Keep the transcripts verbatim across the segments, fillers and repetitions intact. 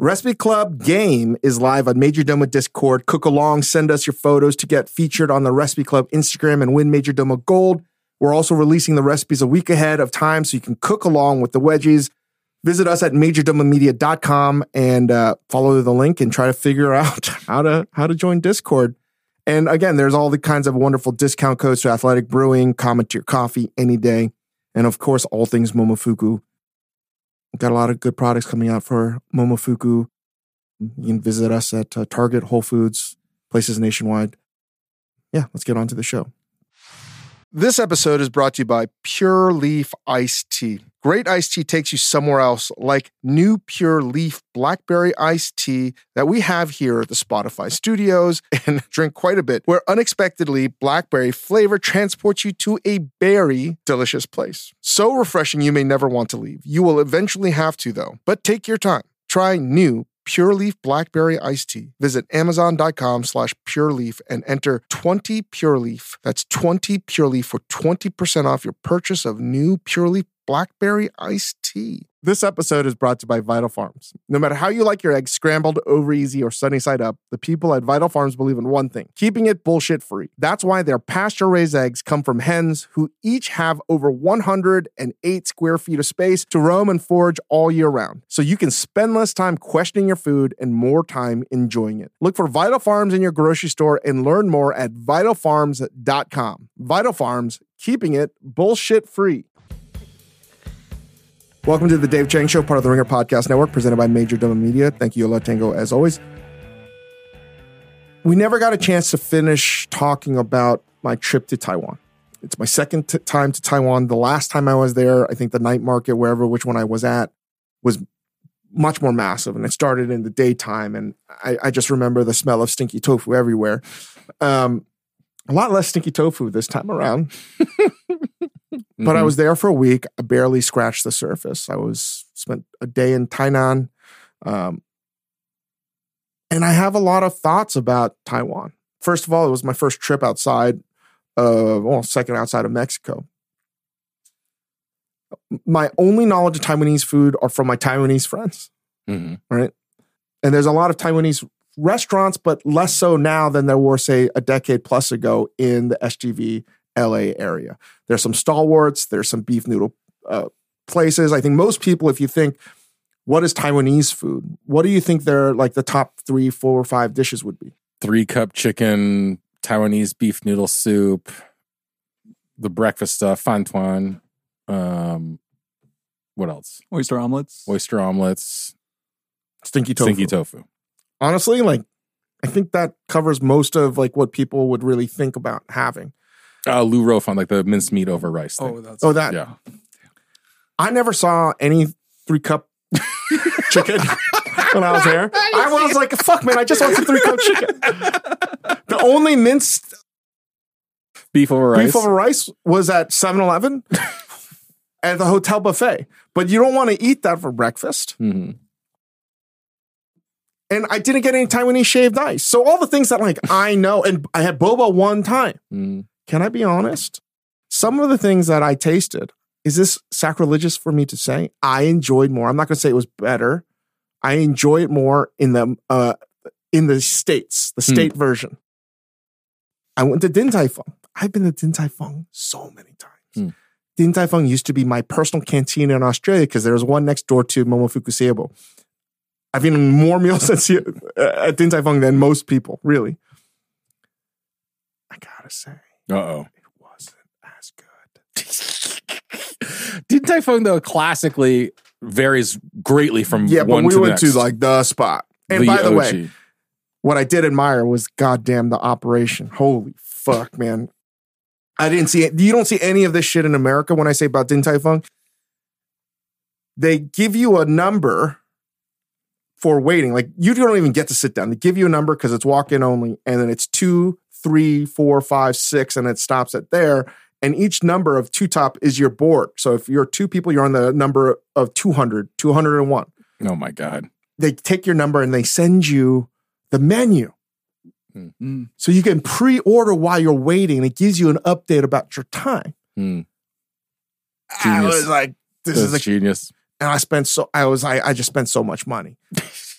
Recipe Club game is live on Majordomo Discord. Cook along, send us your photos to get featured on the Recipe Club Instagram and win Majordomo Gold. We're also releasing the recipes a week ahead of time so you can cook along with the wedgies. Visit us at majordomo media dot com and uh, follow the link and try to figure out how to how to join Discord. And again, there's all the kinds of wonderful discount codes to Athletic Brewing, Comment to Your Coffee any day, and of course, all things Momofuku. We've got a lot of good products coming out for Momofuku. You can visit us at uh, Target, Whole Foods, places nationwide. Yeah, let's get on to the show. This episode is brought to you by Pure Leaf Iced Tea. Great iced tea takes you somewhere else, like new Pure Leaf Blackberry Iced Tea that we have here at the Spotify studios and drink quite a bit, where unexpectedly blackberry flavor transports you to a berry delicious place. So refreshing you may never want to leave. You will eventually have to, though. But take your time. Try new Pure Leaf Blackberry Iced Tea. Visit amazon.com slash Pure Leaf and enter twenty Pure Leaf. That's twenty Pure Leaf for twenty percent off your purchase of new Pure Leaf Blackberry Iced Tea. This episode is brought to you by Vital Farms. No matter how you like your eggs, scrambled, over easy, or sunny side up, the people at Vital Farms believe in one thing: keeping it bullshit free. That's why their pasture-raised eggs come from hens who each have over one hundred eight square feet of space to roam and forage all year round. So you can spend less time questioning your food and more time enjoying it. Look for Vital Farms in your grocery store and learn more at vital farms dot com. Vital Farms, keeping it bullshit free. Welcome to the Dave Chang Show, part of the Ringer Podcast Network, presented by Majordomo Media. Thank you, Yola Tango, as always. We never got a chance to finish talking about my trip to Taiwan. It's my second t- time to Taiwan. The last time I was there, I think the night market, wherever, which one I was at, was much more massive. And it started in the daytime. And I, I just remember the smell of stinky tofu everywhere. Um, a lot less stinky tofu this time around. But mm-hmm. I was there for a week. I barely scratched the surface. I was spent a day in Tainan. Um, and I have a lot of thoughts about Taiwan. First of all, it was my first trip outside, uh, well, second outside of Mexico. My only knowledge of Taiwanese food are from my Taiwanese friends, mm-hmm. right? And there's a lot of Taiwanese restaurants, but less so now than there were, say, a decade plus ago in the S G V L A area. There's some stalwarts. There's some beef noodle uh, places. I think most people, if you think, what is Taiwanese food? What do you think their like the top three, four, or five dishes would be? Three cup chicken, Taiwanese beef noodle soup, the breakfast stuff, fan tuan. Um, what else? Oyster omelets. Oyster omelets. Stinky tofu. Stinky tofu. Honestly, like I think that covers most of like what people would really think about having. Uh, Lu Rofan, like the minced meat over rice thing. Oh, that's oh that. Yeah. I never saw any three cup chicken when I was there. I was like, fuck, man, I just want some three cup chicken. The only minced beef over rice beef over rice was at seven eleven at the hotel buffet. But you don't want to eat that for breakfast. Mm-hmm. And I didn't get any Taiwanese shaved ice. So all the things that like I know, and I had boba one time. Mm. Can I be honest? Some of the things that I tasted, is this sacrilegious for me to say? I enjoyed more. I'm not going to say it was better. I enjoy it more in the uh, in the States, the state mm. version. I went to Din Tai Fung. I've been to Din Tai Fung so many times. Mm. Din Tai Fung used to be my personal canteen in Australia because there was one next door to Momofuku Seibo. I've eaten more meals at Din Tai Fung than most people, really. I gotta say. Uh-oh. It wasn't as good. Din Tai Fung, though, classically varies greatly from yeah, one but we to the went next. to like the spot. And the by the O G. way, what I did admire was goddamn the operation. Holy fuck, man. I didn't see it. You don't see any of this shit in America when I say about Din Tai Fung. They give you a number for waiting. Like you don't even get to sit down. They give you a number because it's walk-in only. And then it's two, three, four, five, six, and it stops at there. And each number of two top is your board. So if you're two people, you're on the number of two hundred, two hundred one. Oh my God. They take your number and they send you the menu. Mm. So you can pre-order while you're waiting. And it gives you an update about your time. Mm. I was like, this That's is a genius. And I spent so, I was, I, I just spent so much money.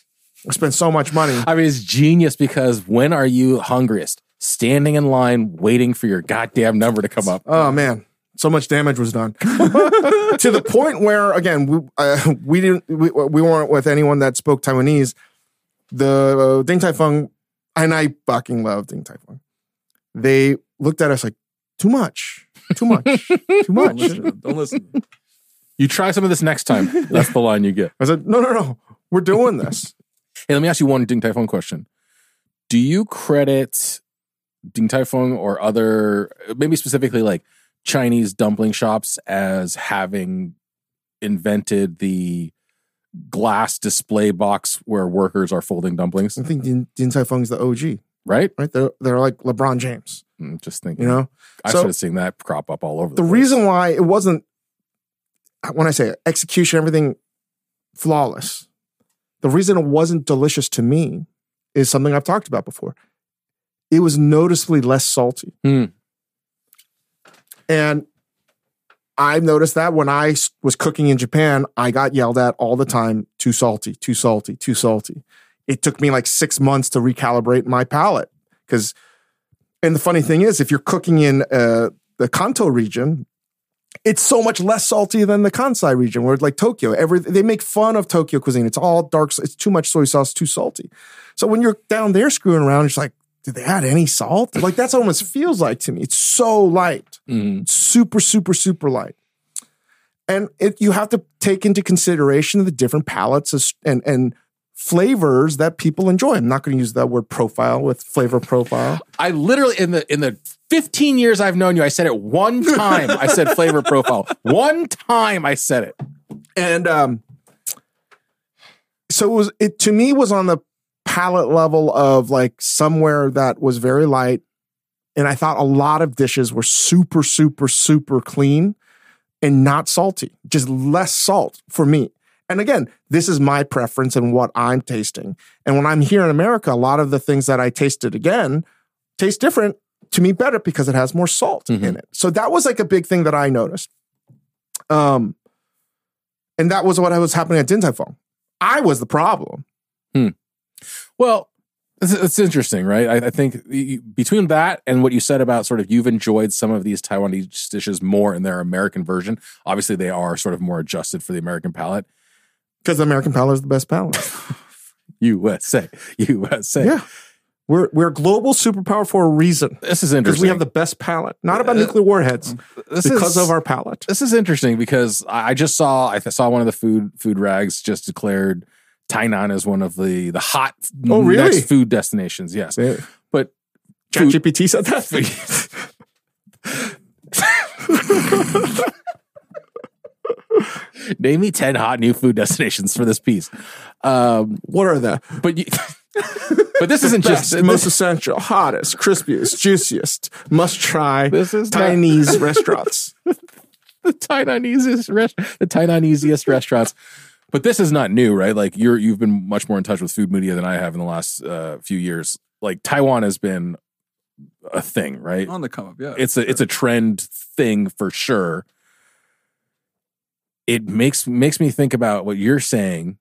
I spent so much money. I mean, it's genius because when are you hungriest? Standing in line, waiting for your goddamn number to come up. Oh man, so much damage was done to the point where, again, we uh, we didn't we, we weren't with anyone that spoke Taiwanese. The uh, Ding Tai Fung, and I fucking love Ding Tai Fung. They looked at us like, too much, too much, too much. Don't listen. Don't listen. You try some of this next time. That's the line you get. I said, no, no, no, we're doing this. Hey, let me ask you one Ding Tai Fung question. Do you credit Ding Tai Fung or other, maybe specifically like Chinese dumpling shops, as having invented the glass display box where workers are folding dumplings? I think Din, Din Tai Fung's the O G, right? Right? They're, they're like LeBron James. I'm just thinking, you know, I so, started seeing that crop up all over the The place. reason why it wasn't, when I say execution, everything flawless, the reason it wasn't delicious to me is something I've talked about before. It was noticeably less salty. Mm. And I've noticed that when I was cooking in Japan, I got yelled at all the time, too salty, too salty, too salty. It took me like six months to recalibrate my palate. Because, and the funny thing is, if you're cooking in uh, the Kanto region, it's so much less salty than the Kansai region, where like Tokyo, every, they make fun of Tokyo cuisine. It's all dark, it's too much soy sauce, too salty. So when you're down there screwing around, it's like, did they add any salt? Like, that's almost feels like to me. It's so light. Mm. It's super, super, super light. And it, you have to take into consideration the different palates and, and flavors that people enjoy. I'm not going to use that word profile with flavor profile. I literally, in the in the fifteen years I've known you, I said it one time. I said flavor profile. One time I said it. And um, so it was, it to me was on the palate level of like somewhere that was very light. And I thought a lot of dishes were super, super, super clean and not salty, just less salt for me. And again, this is my preference and what I'm tasting. And when I'm here in America, a lot of the things that I tasted again taste different to me better because it has more salt mm-hmm. in it. So that was like a big thing that I noticed. Um, and that was what was happening at Din Tai Fung. I was the problem. Hmm. Well, it's, it's interesting, right? I, I think between that and what you said about sort of you've enjoyed some of these Taiwanese dishes more in their American version. Obviously, they are sort of more adjusted for the American palate. Because the American palate is the best palate. U S A. U S A. Yeah. We're we're a global superpower for a reason. This is interesting. Because we have the best palate. Not about nuclear warheads. This because is, of our palate. This is interesting because I just saw I saw one of the food food rags just declared Tainan as one of the the hot oh, really? next food destinations. Yes. Yeah. But ChatGPT said that? Name me ten hot new food destinations for this piece. Um, what are they? But you, but this isn't Best, just most essential, hottest, crispiest, juiciest, must try. This is Chinese restaurants. The Taiwanese rest, the Taiwanesiest restaurants. But this is not new, right? Like you're you've been much more in touch with food media than I have in the last uh, few years. Like Taiwan has been a thing, right? On the come up, yeah. It's a it's a trend thing for sure. It makes makes me think about what you're saying.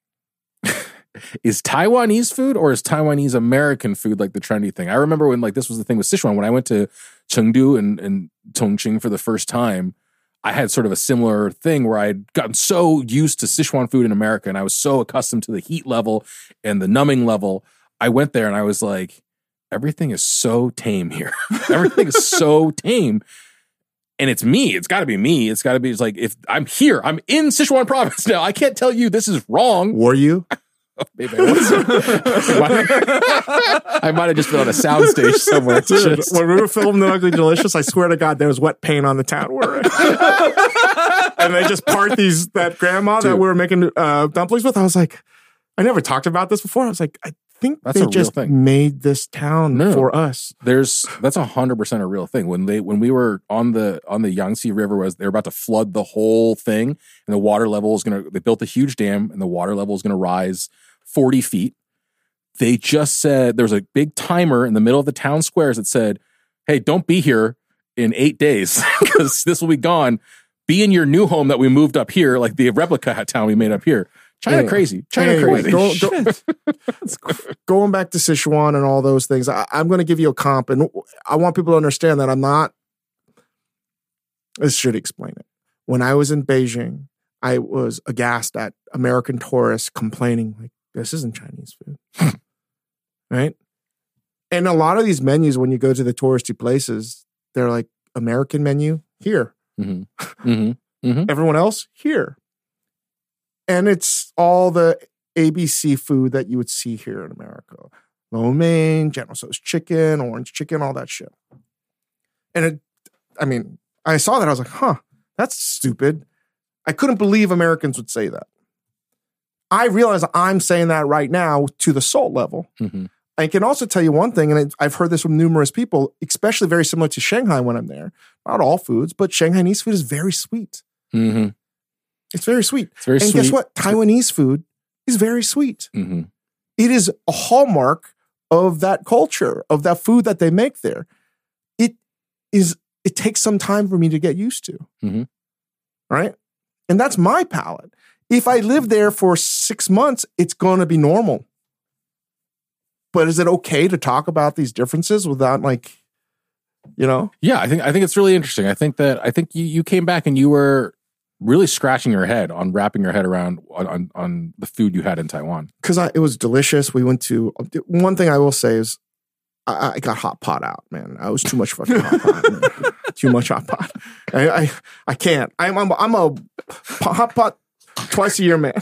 Is Taiwanese food or is Taiwanese American food like the trendy thing? I remember when like this was the thing with Sichuan. When I went to Chengdu and, and Chongqing for the first time, I had sort of a similar thing where I'd gotten so used to Sichuan food in America and I was so accustomed to the heat level and the numbing level. I went there and I was like, everything is so tame here. Everything is so tame. And it's me. It's got to be me. It's got to be it's like, if I'm here, I'm in Sichuan province now. I can't tell you this is wrong. Were you? Maybe I was. I might have just been on a soundstage somewhere. Dude, just... when we were filming The Ugly Delicious, I swear to God, there was wet paint on the town. Where and they just part these, that grandma Dude. that we were making uh, dumplings with. I was like, I never talked about this before. I was like, I think that's they a just real thing. made this town no, for us. There's that's a hundred percent a real thing. When they when we were on the on the Yangtze River, was they were about to flood the whole thing, and the water level is gonna. They built a huge dam, and the water level is gonna rise forty feet. They just said there was a big timer in the middle of the town squares that said, "Hey, don't be here in eight days because this will be gone. Be in your new home that we moved up here, like the replica town we made up here. China Anyway. crazy. China Anyway, crazy. go- go- going back to Sichuan and all those things, I, I'm going to give you a comp, and I want people to understand that I'm not. This should explain it. When I was in Beijing, I was aghast at American tourists complaining, like, this isn't Chinese food. Right? And a lot of these menus, when you go to the touristy places, they're like, American menu, here. Mm-hmm. Mm-hmm. Mm-hmm. Everyone else, here. And it's all the A B C food that you would see here in America. Lo mein, General Tso's chicken, orange chicken, all that shit. And it, I mean, I saw that. I was like, huh, that's stupid. I couldn't believe Americans would say that. I realize I'm saying that right now to the salt level. Mm-hmm. I can also tell you one thing, and I've heard this from numerous people, especially very similar to Shanghai when I'm there. Not all foods, but Shanghainese food is very sweet. Mm-hmm. It's very sweet. It's very and sweet. guess what? Taiwanese food is very sweet. Mm-hmm. It is a hallmark of that culture, of that food that they make there. It is. It takes some time for me to get used to. Mm-hmm. Right? And that's my palate. If I live there for six months, it's going to be normal. But is it okay to talk about these differences without, like, you know? Yeah, I think I think it's really interesting. I think that I think you, you came back and you were really scratching your head on wrapping your head around on on, on the food you had in Taiwan. Because it was delicious. We went to, one thing I will say is I, I got hot pot out, man. I was too much fucking hot pot. Man. Too much hot pot. I I, I can't. I'm, I'm, I'm a hot pot twice a year man.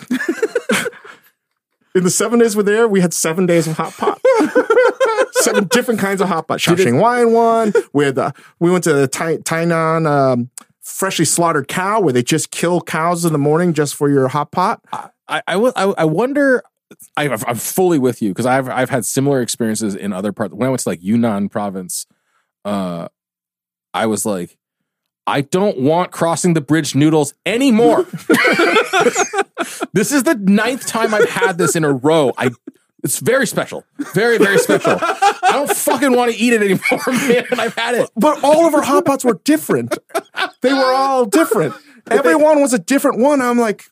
In the seven days we're there, we had seven days of hot pot. Seven different kinds of hot pot. Shaoxing wine one. We had the, we went to the Tai, Tainan um, freshly slaughtered cow where they just kill cows in the morning just for your hot pot. I I, I, I wonder. I, I'm fully with you because I've I've had similar experiences in other parts. When I went to like Yunnan province, uh, I was like, I don't want crossing the bridge noodles anymore. This is the ninth time I've had this in a row. I, it's very special, very very special. I don't fucking want to eat it anymore, man. And I've had it, but all of our hot pots were different. They were all different. Everyone was a different one. I'm like,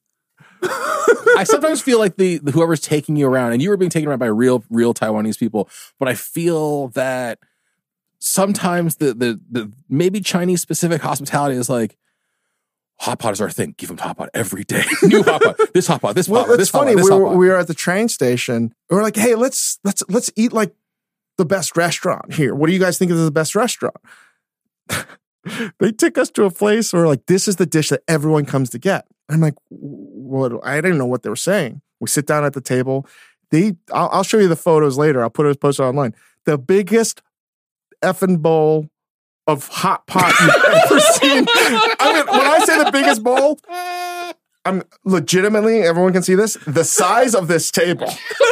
I sometimes feel like the, the whoever's taking you around, and you were being taken around by real real Taiwanese people, but I feel that sometimes the the the maybe Chinese specific hospitality is like, hot pot is our thing. Give them hot pot every day. New hot pot. This hot pot. This well, hot pot. It's this hot funny. pot. This we hot were pot. we were at the train station. We were like, hey, let's let's let's eat like the best restaurant here. What do you guys think is the best restaurant? They took us to a place where like, this is the dish that everyone comes to get. I'm like, what? I didn't know what they were saying. We sit down at the table. They, I'll, I'll show you the photos later. I'll put it posted online. The biggest effing bowl of hot pot you've ever seen. I mean, when I say the biggest bowl, I'm legitimately, everyone can see this, the size of this table.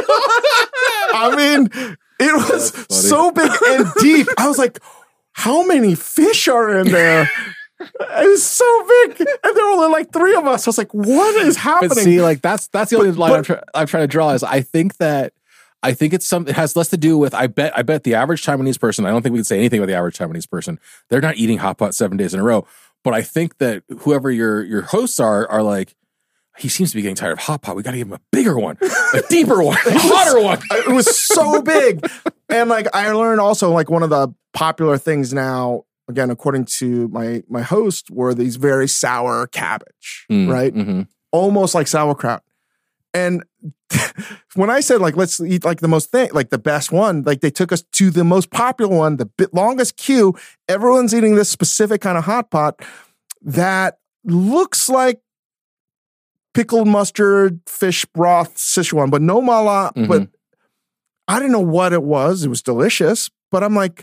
I mean, it was so big and deep. I was like, how many fish are in there? It was so big, and there were only like three of us. I was like, "What is happening?" But see, like that's that's the only but, line but, I'm, try, I'm trying to draw. Is I think that I think it's something. It has less to do with. I bet. I bet the average Taiwanese person. I don't think we can say anything about the average Taiwanese person. They're not eating hot pot seven days in a row. But I think that whoever your your hosts are are like, he seems to be getting tired of hot pot. We got to give him a bigger one, a deeper one, a hotter one. It was so big, and like I learned also like one of the popular things now. Again, according to my my host, were these very sour cabbage, Mm, right? Mm-hmm. Almost like sauerkraut. And when I said like let's eat like the most thing, like the best one, like they took us to the most popular one, the bit longest queue. Everyone's eating this specific kind of hot pot that looks like pickled mustard, fish broth, Sichuan, but no mala. Mm-hmm. But I didn't know what it was. It was delicious, but I'm like.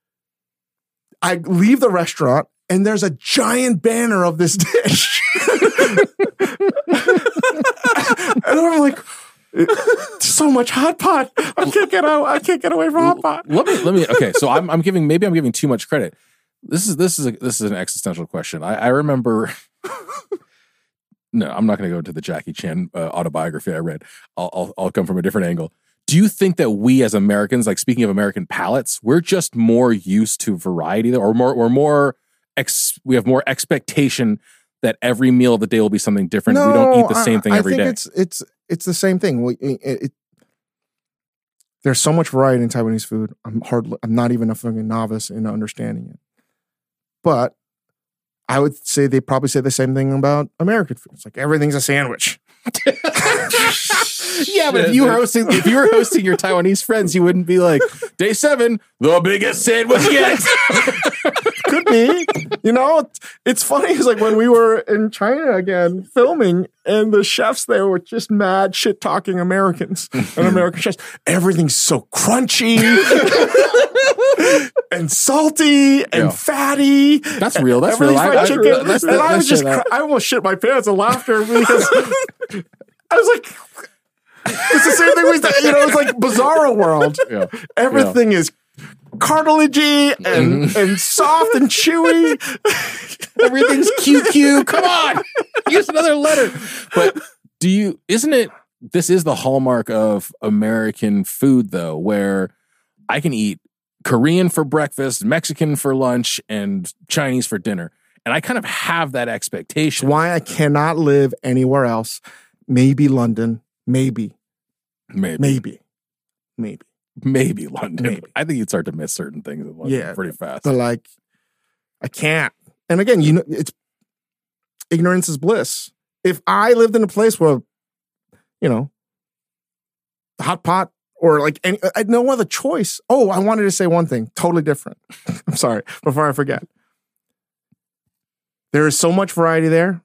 I leave the restaurant and there's a giant banner of this dish. And I'm like, so much hot pot. I can't get out. I can't get away from hot pot. Let me, let me, okay. So I'm, I'm giving, maybe I'm giving too much credit. This is, this is, a, this is an existential question. I, I remember, no, I'm not going to go into the Jackie Chan uh, autobiography I read. I'll, I'll, I'll come from a different angle. Do you think that we as Americans, like speaking of American palates, we're just more used to variety or more, or more, ex, we have more expectation that every meal of the day will be something different. No, we don't eat the same I, thing I every think day. It's it's it's the same thing. We, it, it, there's so much variety in Taiwanese food. I'm hardly, I'm not even a fucking novice in understanding it. But I would say they probably say the same thing about American food. It's like everything's a sandwich. Yeah, but if you were hosting, if you were hosting your Taiwanese friends, you wouldn't be like, day seven, the biggest sandwich yet. Could be. You know, it's funny. It's like when we were in China again filming, and the chefs there were just mad shit talking Americans and American chefs. Everything's so crunchy and salty and Yeah. fatty. That's real. That's real. Everything's I, fried I, chicken. that's, and I that's was just, shit out. cr- I almost shit my pants of laughter because I was like, it's the same thing we, you know, it's like Bizarro World. Yeah. Everything is cartilagey and, Mm-hmm. and soft and chewy. Everything's Q Q. Come on, use another letter. But do you? Isn't it? This is the hallmark of American food, though, where I can eat Korean for breakfast, Mexican for lunch, and Chinese for dinner, and I kind of have that expectation. Why I cannot live anywhere else. Maybe London. Maybe. Maybe, Maybe. Maybe. maybe London. Maybe. I think you'd start to miss certain things in London Yeah, pretty fast. But like, I can't. And again, you know, it's ignorance is bliss. If I lived in a place where, you know, the hot pot or like any, I had no other choice. Oh, I wanted to say one thing totally different. I'm sorry, before I forget. There is so much variety there.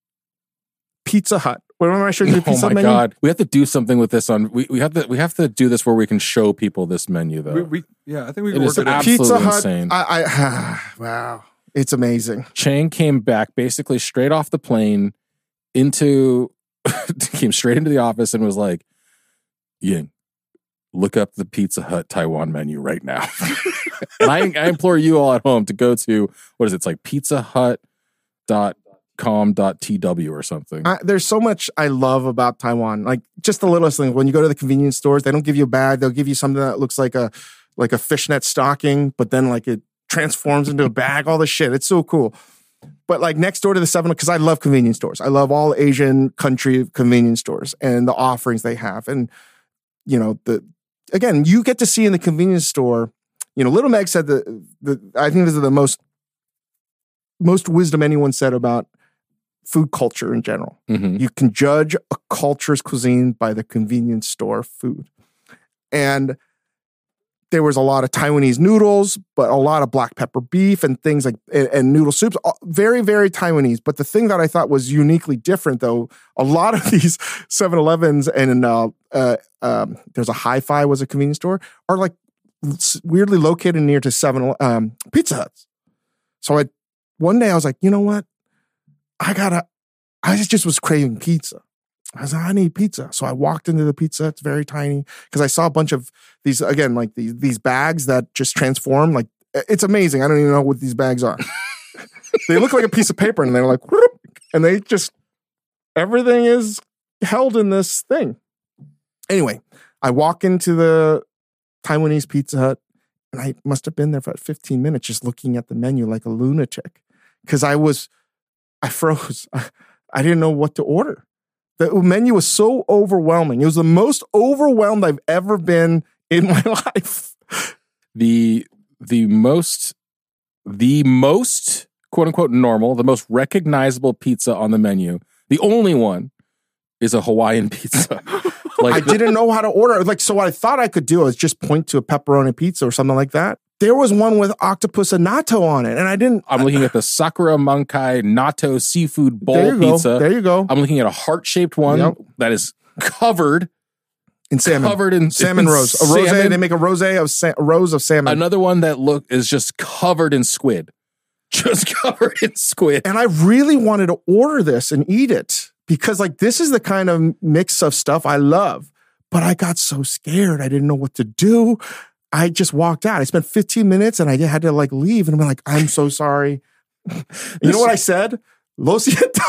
Pizza Hut. Remember I showed you the Oh pizza my menu? god, we have to do something with this. On we, we have to we have to do this where we can show people this menu though. We, we, yeah, I think we It can is work it out. absolutely Pizza Hut. insane. I, I wow, it's amazing. Chang came back basically straight off the plane into came straight into the office and was like, Ying, look up the Pizza Hut Taiwan menu right now. And I, I implore you all at home to go to, what is it? It's like pizza hut dot com dot t w or something. I, there's so much I love about Taiwan. Like just the littlest thing. When you go to the convenience stores, they don't give you a bag. They'll give you something that looks like a like a fishnet stocking, but then like it transforms into a bag. All this shit. It's so cool. But like next door to the seven, because I love convenience stores. I love all Asian country convenience stores and the offerings they have. And you know the again, you get to see in the convenience store. You know, Little Meg said the the I think this is the most most wisdom anyone said about food culture in general. Mhm. You can judge a culture's cuisine by the convenience store food. And there was a lot of Taiwanese noodles, but a lot of black pepper beef and things like, and, and noodle soups, very, very Taiwanese. But the thing that I thought was uniquely different, though, a lot of these seven elevens and uh, uh, um, there's a Hi-Fi was a convenience store, are like weirdly located near to seven um, Pizza Huts. So I, one day I was like, you know what? I gotta, I just was craving pizza. I was like, I need pizza. So I walked into the pizza. It's very tiny because I saw a bunch of these, again, like these, these bags that just transform. Like, it's amazing. I don't even know what these bags are. They look like a piece of paper and they're like, whoop, and they just, everything is held in this thing. Anyway, I walk into the Taiwanese Pizza Hut and I must have been there for fifteen minutes just looking at the menu like a lunatic because I was, I froze. I, I didn't know what to order. The menu was so overwhelming. It was the most overwhelmed I've ever been in my life. The the most the most quote unquote normal, the most recognizable pizza on the menu, the only one is a Hawaiian pizza. Like I didn't know how to order. Like, so what I thought I could do is just point to a pepperoni pizza or something like that. There was one with octopus and natto on it, and I didn't. I'm looking at the Sakura Mankai Natto seafood bowl there you pizza. Go. There you go. I'm looking at a heart-shaped one Yep. that is covered In salmon. covered in salmon in rose. A rose. salmon. They make a rose of sa- a rose of salmon. Another one that look is just covered in squid. Just covered in squid. And I really wanted to order this and eat it because, like, this is the kind of mix of stuff I love. But I got so scared. I didn't know what to do. I just walked out. I spent fifteen minutes and I had to like leave. And I'm like, I'm so sorry. You know what I said? Lo siento.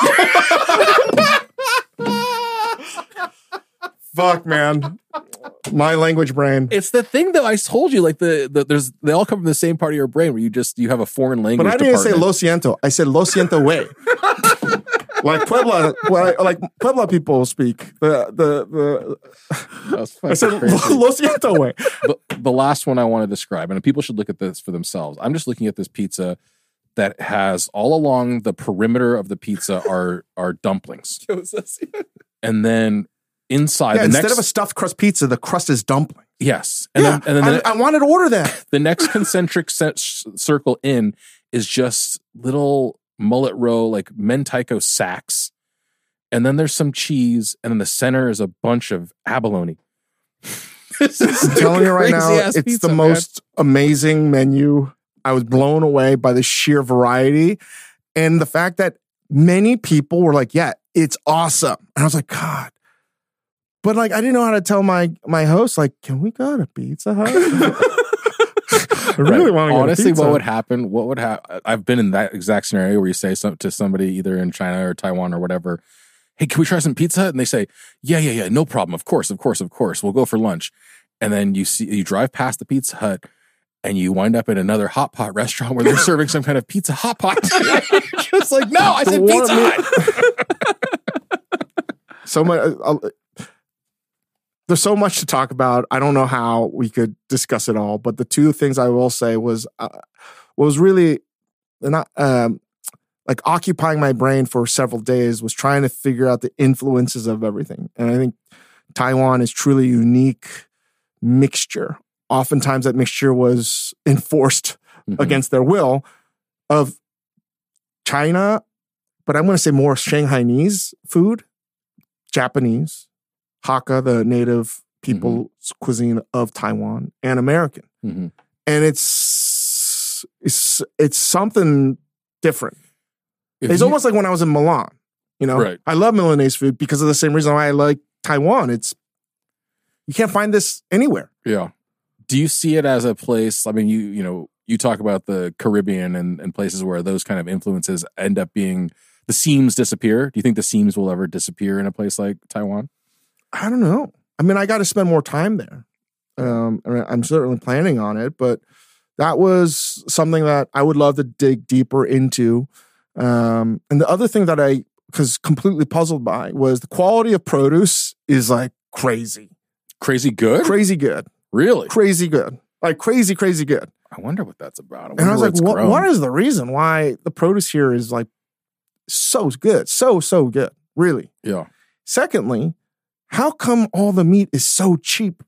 Fuck, man. My language brain. It's the thing that I told you, like the, the there's they all come from the same part of your brain where you just you have a foreign language. But I didn't say department. lo siento. I said lo siento way. like Puebla, like, like Puebla people speak. The the the. I said Lo Siento way. The, the last one I want to describe, and people should look at this for themselves. I'm just looking at this pizza that has all along the perimeter of the pizza are are dumplings, and then inside yeah, the instead next, of a stuffed crust pizza, the crust is dumpling. Yes, and yeah, then and then I, the, I wanted to order that. The next concentric circle in is just little mullet row like mentaiko sacks, and then there's some cheese, and in the center is a bunch of abalone. This is I'm telling you right now, it's pizza, the man. most amazing menu. I was blown away by the sheer variety and the fact that many people were like, "Yeah, it's awesome," and I was like, "God." But like, I didn't know how to tell my my host, like, can we go to Pizza Hut? I really right. want to go Honestly, to Pizza what Hut. would happen? What would happen? I've been in that exact scenario where you say something to somebody either in China or Taiwan or whatever. Hey, can we try some Pizza Hut? And they say, yeah, yeah, yeah, no problem. Of course, of course, of course. We'll go for lunch. And then you see, you drive past the Pizza Hut and you wind up in another hot pot restaurant where they're serving some kind of pizza hot pot. Just like, no, I said Pizza Hut. So much. I'll, There's so much to talk about. I don't know how we could discuss it all, but the two things I will say was uh, what was really not um, like occupying my brain for several days was trying to figure out the influences of everything. And I think Taiwan is truly a unique mixture. Oftentimes that mixture was enforced mm-hmm. against their will of China, but I'm going to say more Shanghainese food, Japanese, Hakka, the native people's mm-hmm. cuisine of Taiwan, and American. Mm-hmm. And it's, it's it's something different. If it's you, almost like when I was in Milan. You know, right. I love Milanese food because of the same reason why I like Taiwan. It's you can't find this anywhere. Yeah. Do you see it as a place? I mean, you you know, you talk about the Caribbean and, and places where those kind of influences end up being the seams disappear. Do you think the seams will ever disappear in a place like Taiwan? I don't know. I mean, I got to spend more time there. Um, I mean, I'm certainly planning on it, but that was something that I would love to dig deeper into. Um, and the other thing that I was completely puzzled by was the quality of produce is like crazy. Crazy good? Crazy good. Really? Crazy good. Like crazy, crazy good. I wonder what that's about. I and I was like, what, what is the reason why the produce here is like so good? So, so good. Really. Yeah. Secondly, how come all the meat is so cheap?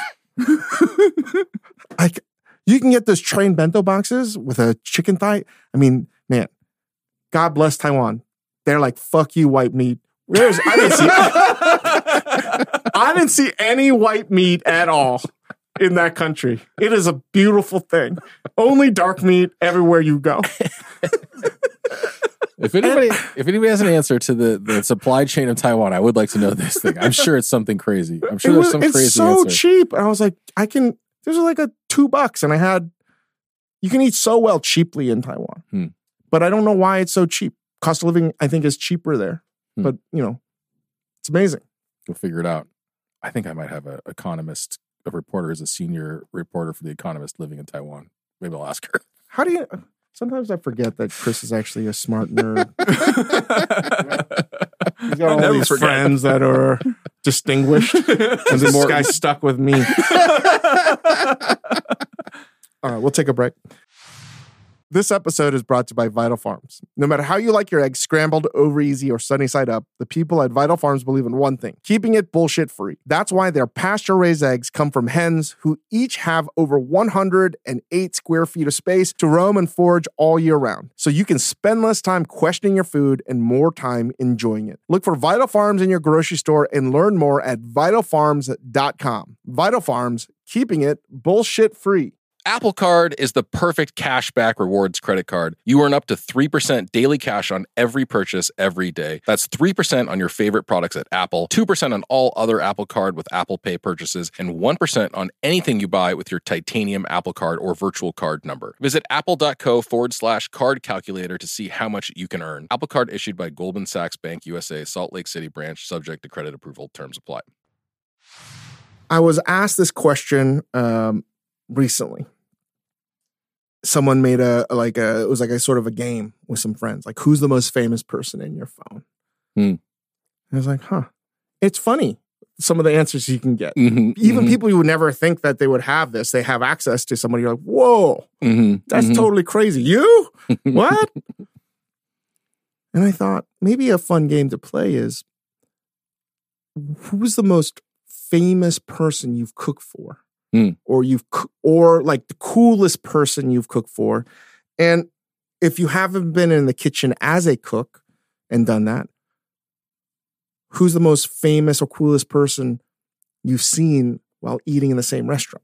Like, you can get those train bento boxes with a chicken thigh. I mean, man, God bless Taiwan. They're like, fuck you, white meat. Where's I didn't see I didn't see any white meat at all in that country. It is a beautiful thing. Only dark meat everywhere you go. If anybody, if anybody has an answer to the, the supply chain of Taiwan, I would like to know this thing. I'm sure it's something crazy. I'm sure it there's was, some it's crazy so answer. cheap. And I was like, I can, there's like a two bucks and I had, you can eat so well cheaply in Taiwan. Hmm. But I don't know why it's so cheap. Cost of living, I think, is cheaper there. Hmm. But, you know, it's amazing. You'll figure it out. I think I might have an economist, a reporter as a senior reporter for The Economist living in Taiwan. Maybe I'll ask her. How do you... Sometimes I forget that Chris is actually a smart nerd. He's got all these forget. friends that are distinguished, and this more... guy's stuck with me. All right, we'll take a break. This episode is brought to you by Vital Farms. No matter how you like your eggs, scrambled, over easy, or sunny side up, the people at Vital Farms believe in one thing, keeping it bullshit free. That's why their pasture-raised eggs come from hens who each have over one hundred eight square feet of space to roam and forage all year round. So you can spend less time questioning your food and more time enjoying it. Look for Vital Farms in your grocery store and learn more at vital farms dot com. Vital Farms, keeping it bullshit free. Apple Card is the perfect cashback rewards credit card. You earn up to three percent daily cash on every purchase every day. That's three percent on your favorite products at Apple, two percent on all other Apple Card with Apple Pay purchases, and one percent on anything you buy with your titanium Apple Card or virtual card number. Visit apple.co forward slash card calculator to see how much you can earn. Apple Card issued by Goldman Sachs Bank U S A, Salt Lake City branch, subject to credit approval. Terms apply. I was asked this question um, recently. Someone made a, like a, it was like a sort of a game with some friends. Like, who's the most famous person in your phone? Hmm. I was like, huh. It's funny, some of the answers you can get. Mm-hmm, Even mm-hmm. people you would never think that they would have this, they have access to somebody. You're like, whoa, Mm-hmm, that's mm-hmm. totally crazy. You? What? And I thought maybe a fun game to play is, who's the most famous person you've cooked for? Mm. Or you've, or like the coolest person you've cooked for. And if you haven't been in the kitchen as a cook and done that, who's the most famous or coolest person you've seen while eating in the same restaurant?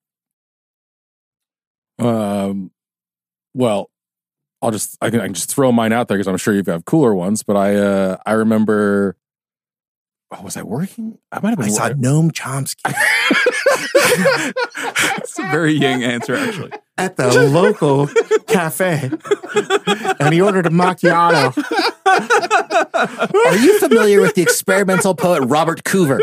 Um, well, I'll just I can, I can just throw mine out there because I'm sure you've got cooler ones. But I uh, I remember. Oh, was I working? I might have been. I saw working. Noam Chomsky It's a very Yang answer, actually. at the local cafe, and he ordered a macchiato. Are you familiar with the experimental poet Robert Coover?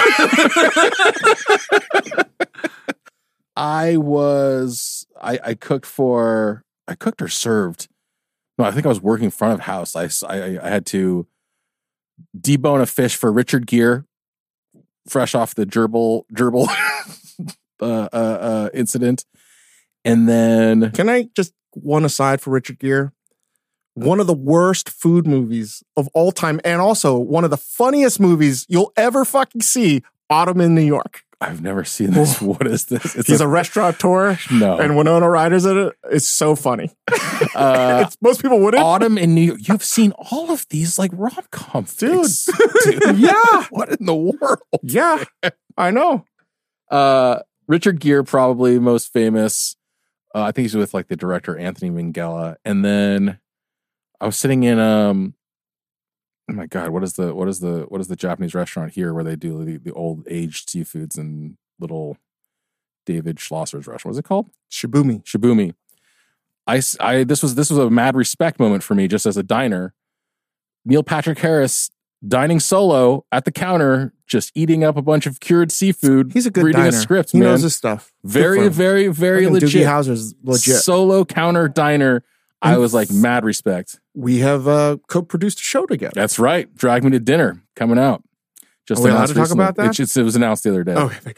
I was I, I cooked for I cooked or served. No, I think I was working front of house. I, I, I had to debone a fish for Richard Gere, fresh off the gerbil gerbil uh, uh, uh, incident, and then Can I just one aside for Richard Gere? One of the worst food movies of all time, and also one of the funniest movies you'll ever fucking see. Autumn in New York. I've never seen this. What is this? It's He's a, restaurateur, no. and Winona Ryder's in it. It's so funny. Uh, It's, most people wouldn't. Autumn in New York. You've seen all of these like rom-com Dude. things. Dude. Yeah. What in the world? Yeah, I know. Uh, Richard Gere, probably most famous. Uh, I think he's with like the director Anthony Minghella. And then I was sitting in um oh my god, what is the what is the what is the Japanese restaurant here where they do the, the old aged seafoods and little David Schlosser's restaurant? What's it called? Shibumi. Shibumi. I, s- I this was this was a mad respect moment for me just as a diner. Neil Patrick Harris dining solo at the counter, just eating up a bunch of cured seafood. He's a good reading diner. a script. He man. knows his stuff. Good for Very, him. very, very Fucking legit. Doogie Howser's legit. Solo counter diner. I was like mad respect. We have uh, co-produced a show together. That's right. Drag Me to Dinner coming out. Just Are we allowed announced to talk recently. about that? It, just, it was announced the other day. Oh, thank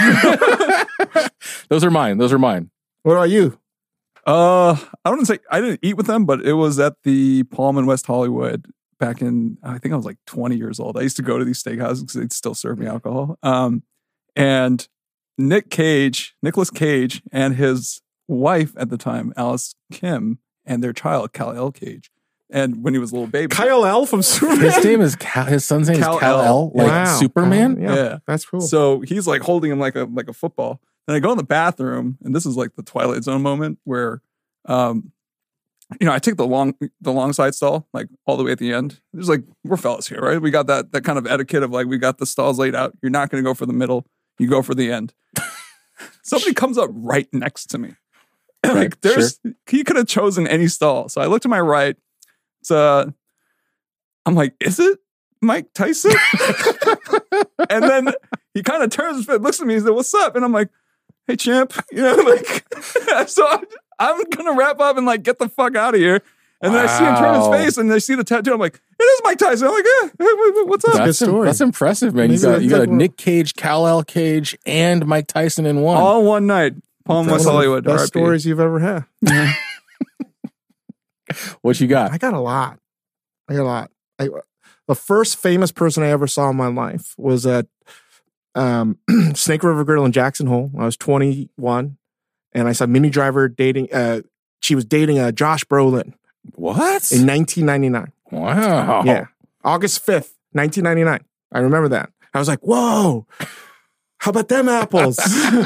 God. Those are mine. Those are mine. What about you? Uh, I wouldn't say I didn't eat with them, but it was at the Palm in West Hollywood back in, I think I was like twenty years old. I used to go to these steakhouses because they'd still serve me alcohol. Um, and Nick Cage, Nicolas Cage, and his wife at the time, Alice Kim, and their child, Kal-El Cage. And when he was a little baby. Kyle L from Superman. His name is Cal, his son's name Kal-El. is Kal-El, like Wow. Superman. Yeah, Yeah. that's cool. So he's like holding him like a like a football. Then I go in the bathroom, and this is like the Twilight Zone moment where, um, you know, I take the long the long side stall like all the way at the end. There's like we're fellas here, right? We got that that kind of etiquette of like we got the stalls laid out. You're not going to go for the middle. You go for the end. Somebody comes up right next to me. Right, Like there's he could have chosen any stall. So I look to my right. It's uh, I'm like, is it Mike Tyson? And then he kind of turns, looks at me, and says, "What's up?" And I'm like, "Hey, champ," you know, like. So I'm gonna wrap up and like get the fuck out of here. And then I see him turn his Wow. face, and I see the tattoo. I'm like, "It is Mike Tyson." I'm like, "Yeah, hey, what's up?" That's That's, good story. that's impressive, man. Maybe you got you that's got like- Nick Cage, Kal-El Cage, and Mike Tyson in one. All one night, Palm That's West one of the Hollywood. Best R I P. stories you've ever had. What you got? I got a lot. I got a lot. I, the first famous person I ever saw in my life was at um, Snake River Grill in Jackson Hole. I was twenty-one, and I saw Minnie Driver dating. Uh, she was dating uh, Josh Brolin What? in nineteen ninety-nine. Wow. Yeah, August fifth, nineteen ninety-nine. I remember that. I was like, "Whoa, how about them apples?"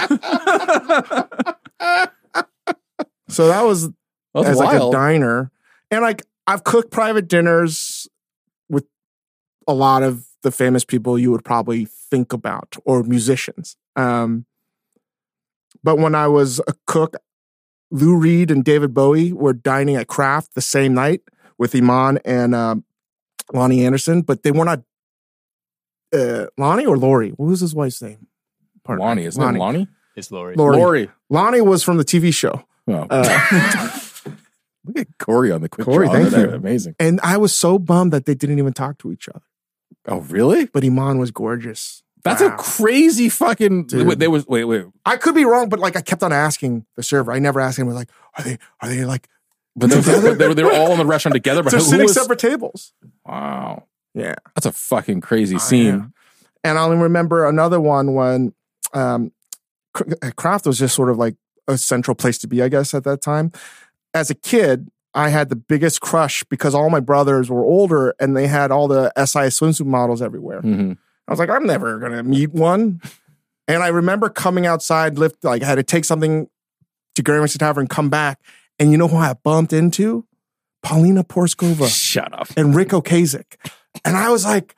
So that was That's as like a wild. diner, and like I've cooked private dinners with a lot of the famous people you would probably think about, or musicians. Um, but when I was a cook, Lou Reed and David Bowie were dining at Kraft the same night with Iman and um, Lonnie Anderson, but they were not uh, Lonnie or Lori. What was his wife's name? Pardon me. Lonnie, isn't it Lonnie? It's Lori. Lori. Lori. Lonnie was from the T V show. Oh. Uh, Look at Corey on the quick Corey, draw. thank That- you. Amazing. And I was so bummed that they didn't even talk to each other. Oh, really? But Iman was gorgeous. That's Wow. a crazy fucking. Dude. Wait, there was wait wait. I could be wrong, but like I kept on asking the server. I never asked him. I was like, are they are they like But they, but they, were, they were all in the restaurant together. But they're who sitting was, separate tables? wow, Yeah. that's a fucking crazy Oh, scene. yeah. And I'll remember another one when um, Kraft was just sort of like a central place to be, I guess, at that time. As a kid, I had the biggest crush because all my brothers were older and they had all the S I swimsuit models everywhere. Mm-hmm. I was like, I'm never going to meet one. And I remember coming outside, lift, like I had to take something to Gary Wexler Tavern and come back. And you know who I bumped into? Paulina Porskova Shut up. and Rick Ocasek. And I was like,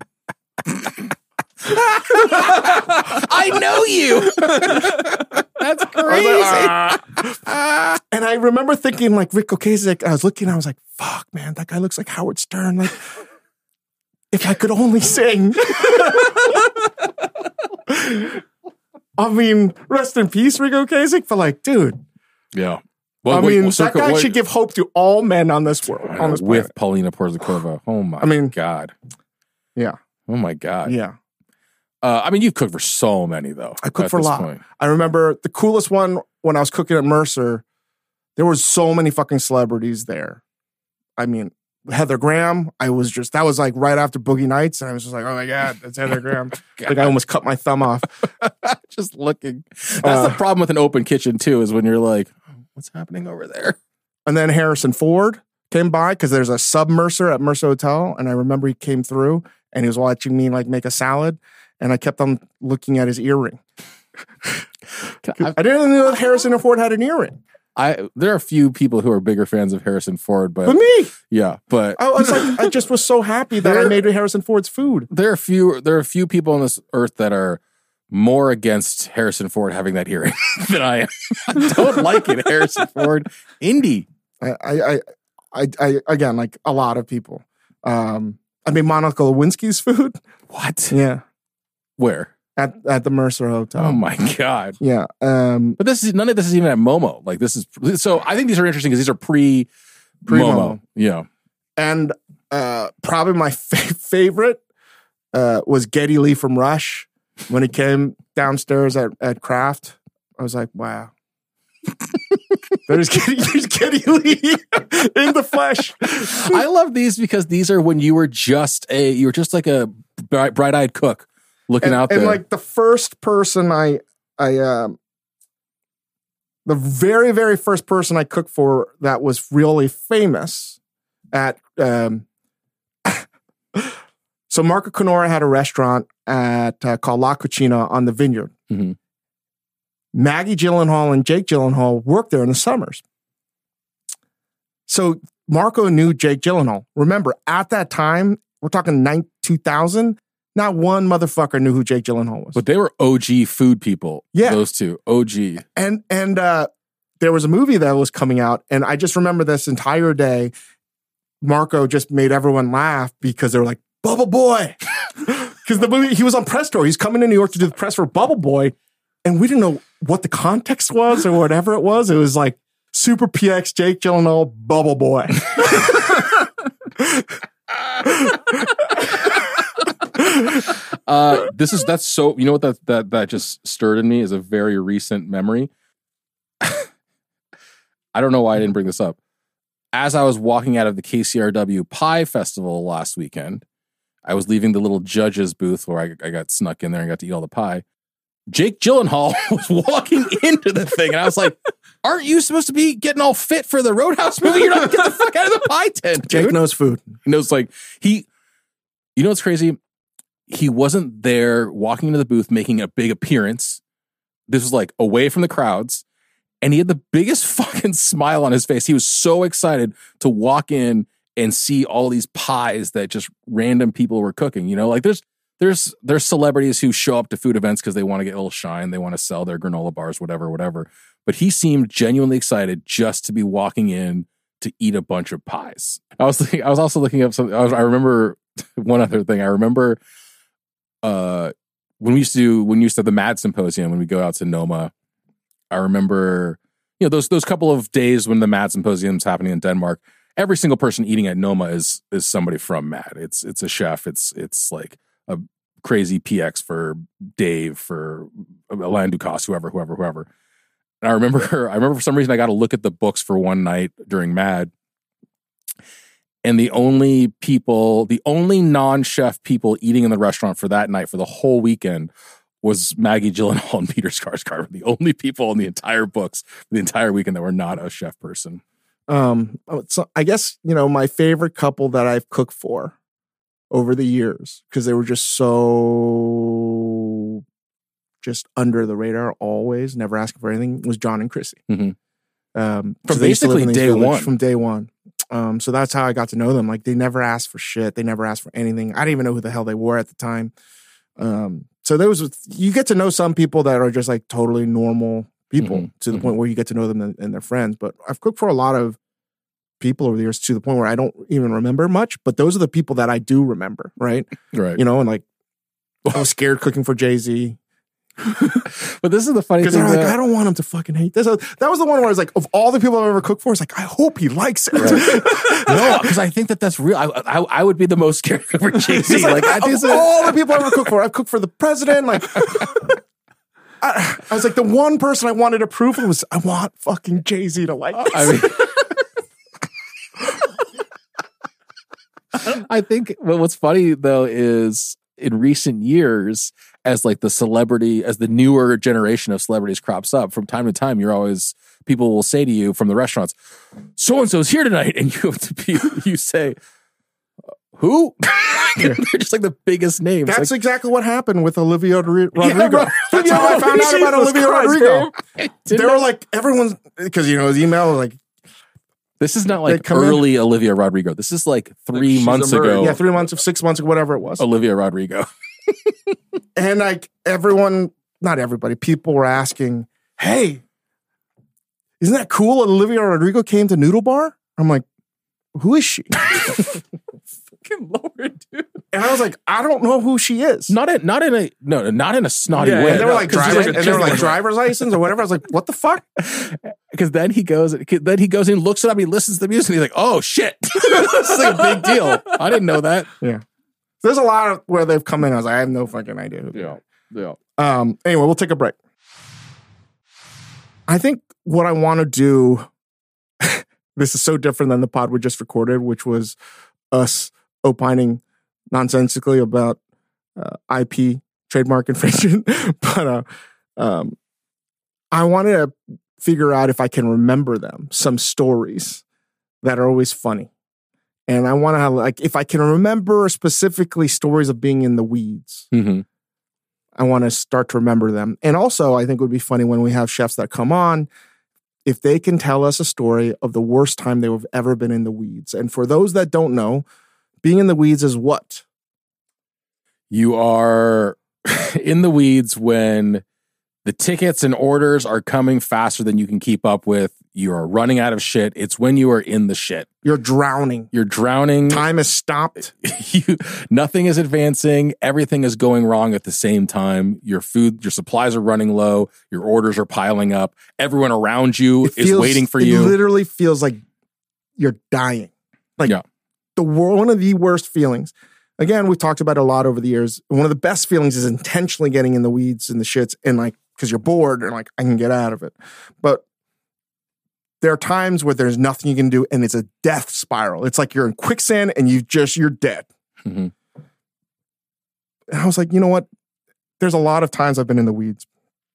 I know you. That's I crazy. was like, "Ah." And I remember thinking like Rick Ocasek, I was looking, I was like, fuck, man, that guy looks like Howard Stern. Like, if I could only sing. I mean, rest in peace, Rick Ocasek, but like, dude, yeah. I what- mean, what that circle- guy what- should give hope to all men on this world, on this planet. with Paulina Porzakova. Oh my I mean- god. Yeah, Oh my god. yeah. Uh, I mean, you've cooked for so many though. I cooked at for a this lot. point. I remember the coolest one when I was cooking at Mercer. There was so many fucking celebrities there. I mean, Heather Graham. I was just that was like right after Boogie Nights, and I was just like, oh my god, that's Heather Graham. Like I almost cut my thumb off. Just looking. That's Uh, the problem with an open kitchen too, is when you're like, what's happening over there? And then Harrison Ford came by because there's a sub Mercer at Mercer Hotel, and I remember he came through and he was watching me like make a salad, and I kept on looking at his earring. I didn't know that Harrison Ford had an earring. I there are a few people who are bigger fans of Harrison Ford, but But me, yeah, but I was like, I just was so happy that I made Harrison Ford's food. there are few there are a few people on this earth that are more against Harrison Ford having that hearing than I am. I don't like it, Harrison Ford. Indie. I, I, I, I, I, again, like a lot of people. Um, I made Monica Lewinsky's food. What? Yeah, Where? at at the Mercer Hotel. Oh my god. Yeah. Um, But this is none of this is even at Momo. Like this is so I think these are interesting because these are pre Pre-Momo. Momo. Yeah. and uh, probably my fa- favorite uh, was Geddy Lee from Rush when he came downstairs at at Kraft. I was like, wow. There's Geddy, there's Geddy Lee in the flesh. I love these because these are when you were just a you were just like a bright eyed cook looking and, out and there. like the first person I I um the very very first person I cooked for that was really famous at um so Marco Canora had a restaurant at uh, called La Cucina on the Vineyard. Mhm. Maggie Gyllenhaal and Jake Gyllenhaal worked there in the summers. So Marco knew Jake Gyllenhaal. Remember, at that time, we're talking nine, two thousand, not one motherfucker knew who Jake Gyllenhaal was. But they were O G food people. Yeah. Those two. O G. And and uh, there was a movie that was coming out, and I just remember this entire day, Marco just made everyone laugh because they were like, Bubble Boy. Because the movie, he was on press tour. He's coming to New York to do the press for Bubble Boy, and we didn't know what the context was or whatever it was. It was like Super P X, Jake Gyllenhaal, Bubble Boy. Uh, this is that's so you know what that that that just stirred in me is a very recent memory. I don't know why I didn't bring this up. As I was walking out of the K C R W Pie Festival last weekend, I was leaving the little judges booth where I, I got snuck in there and got to eat all the pie. Jake Gyllenhaal was walking into the thing, and I was like, "Aren't you supposed to be getting all fit for the Roadhouse movie? You're not getting the fuck out of the pie tent, Jake dude." knows food. He knows like he, you know what's crazy? He wasn't there walking into the booth making a big appearance. This was like away from the crowds, and he had the biggest fucking smile on his face. He was so excited to walk in and see all these pies that just random people were cooking. You know, like there's there's there's celebrities who show up to food events because they want to get a little shine, they want to sell their granola bars, whatever, whatever. But he seemed genuinely excited just to be walking in to eat a bunch of pies. I was thinking, I was also looking up something. I, was, I remember one other thing. I remember uh, when we used to do, when we used to have the Mad Symposium, when we go out to Noma, I remember you know, those those couple of days when the Mad Symposium's happening in Denmark, every single person eating at Noma is is somebody from Mad. It's it's a chef. It's it's like a crazy P X for Dave, for Alain Ducasse, whoever, whoever, whoever. And I remember, I remember for some reason I got to look at the books for one night during Mad. And the only people, the only non-chef people eating in the restaurant for that night, for the whole weekend, was Maggie Gyllenhaal and Peter Skarsgård. The only people in the entire books, the entire weekend, that were not a chef person. Um, so I guess, you know, my favorite couple that I've cooked for over the years, because they were just so just under the radar, always, never asking for anything, was John and Chrissy. Mm-hmm. Um, from so they used to live basically in East day Village one. From day one. Um, so that's how I got to know them. Like, they never asked for shit. They never asked for anything. I didn't even know who the hell they were at the time. Um, so there was, you get to know some people that are just like totally normal people mm-hmm. to the mm-hmm. point where you get to know them and, and they're friends. But I've cooked for a lot of people over the years to the point where I don't even remember much, but those are the people that I do remember, right? Right. You know, and like, I was scared cooking for Jay-Z. But this is the funny thing. Because they're like, that, I don't want him to fucking hate this. That was the one where I was like, of all the people I've ever cooked for, it's like, I hope he likes it. Right. No, because I think that that's real. I, I, I would be the most scared for Jay-Z. Like, Like, I think of so. all the people I've ever cooked for, I've cooked for the president. Like, I, I was like, the one person I wanted to prove it was, I want fucking Jay-Z to like this. I mean, I think well, what's funny though is in recent years, as like the celebrity, as the newer generation of celebrities crops up, from time to time, you're always, people will say to you from the restaurants, so and so's here tonight, and you have to be, you say, who? They're just like the biggest names. That's like, exactly what happened with Olivia Rodrigo. Yeah, bro. That's how I found out about Olivia Christ, Rodrigo. man. They were like, everyone's, because, you know, his email was like, this is not They like come in- early Olivia Rodrigo. This is like three she's months a bird. ago. yeah, three months of six months of whatever it was. Olivia Rodrigo. And like everyone, not everybody, people were asking, hey, isn't that cool? Olivia Rodrigo came to Noodle Bar? I'm like, who is she? Fucking Lord, dude. And I was like, I don't know who she is. Not in, not in a no, not in a snotty Yeah, way. And they were no, like, 'cause driver, he's like a and they were like gentleman. driver's license or whatever. I was like, what the fuck? Because then he goes, then he goes and looks it up. He listens to the music. And he's like, "Oh shit, this is like a big deal. I didn't know that." Yeah. There's a lot of where they've come in. I was like, I have no fucking idea who they Yeah, yeah. are. Um, anyway, we'll take a break. I think what I want to do, this is so different than the pod we just recorded, which was us opining nonsensically about uh, I P trademark infringement. But uh, um, I wanted to figure out if I can remember them, some stories that are always funny. And I want to have, like, if I can remember specifically stories of being in the weeds, Mm-hmm. I want to start to remember them. And also, I think it would be funny when we have chefs that come on, if they can tell us a story of the worst time they've ever been in the weeds. And for those that don't know, being in the weeds is what? You are in the weeds when the tickets and orders are coming faster than you can keep up with. You are running out of shit. It's when you are in the shit. You're drowning. You're drowning. Time is stopped. you, nothing is advancing. Everything is going wrong at the same time. Your food, your supplies are running low. Your orders are piling up. Everyone around you It is feels- waiting for it you. literally feels like you're dying. Like Yeah. the wor- one of the worst feelings. Again, we've talked about it a lot over the years. One of the best feelings is intentionally getting in the weeds and the shits and like, because you're bored and like, I can get out of it. But there are times where there's nothing you can do and it's a death spiral. It's like you're in quicksand and you just, you're dead. Mhm. And I was like, you know what? There's a lot of times I've been in the weeds.